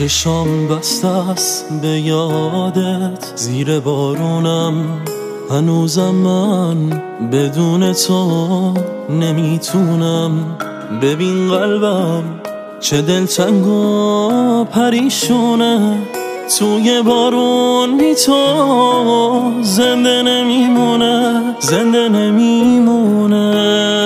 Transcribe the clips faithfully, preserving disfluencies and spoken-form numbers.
چشام بسته است به یادت، زیر بارونم هنوزم من بدون تو نمیتونم. ببین قلبم چه دلتنگ و پریشونه، توی بارون بی تو زنده نمیمونه، زنده نمیمونه.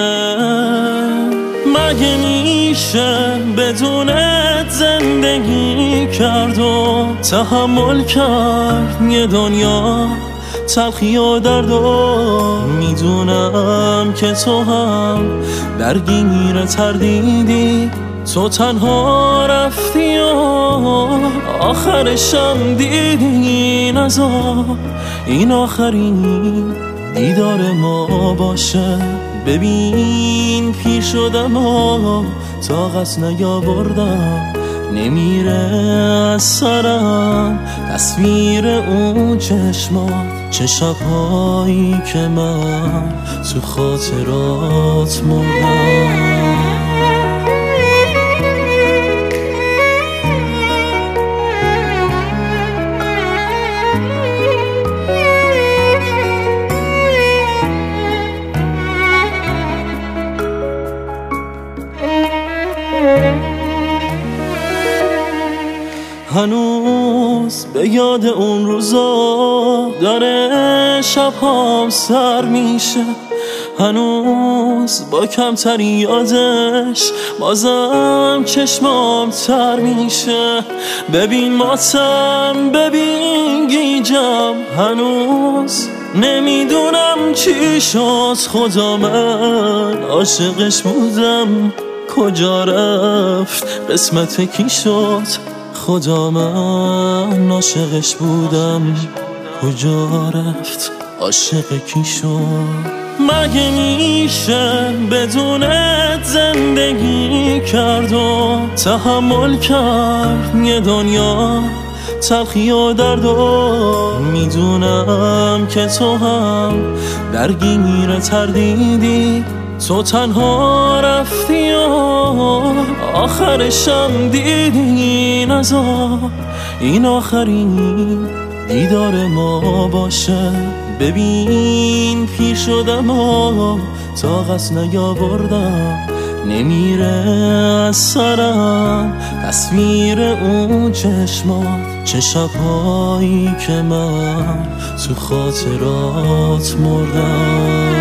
مگه میشه بدونت زندگی کرد و تحمل کرد یه دنیا تلخی و درد و میدونم که تو هم درگیر تردیدی، تو تنها رفتی و آخرشم دیدی این عذاب این آخرین دیدار ما باشه. ببین پیر شدم و طاقت نیاوردم، نمیره از سرم تصویر اون چشمات، چه شبهایی که من تو خاطرات مردم. هنوز به یاد اون روزا داره شبهام سر میشه، هنوز با کمتری یادش بازم چشمام تر میشه. ببین ماتم ببین گیجم، هنوز نمیدونم چی شد. خدا من عاشقش بودم کجا رفت، قسمت کی شد. خدا من عاشقش بودم کجا رفت، عاشق کی شد. مگه میشه بدونت زندگی کرد و تحمل کرد یه دنیا تلخی و درد و میدونم که تو هم درگیر تردیدی، تو تنها رفتی و آخرشم دیدی این عذاب این آخرین دیدار ما باشه. ببین پیر شدم و طاقت نیاوردم، نمیره از سرم تصویر اون چشمات، چه شبهایی که من تو خاطرات مردم.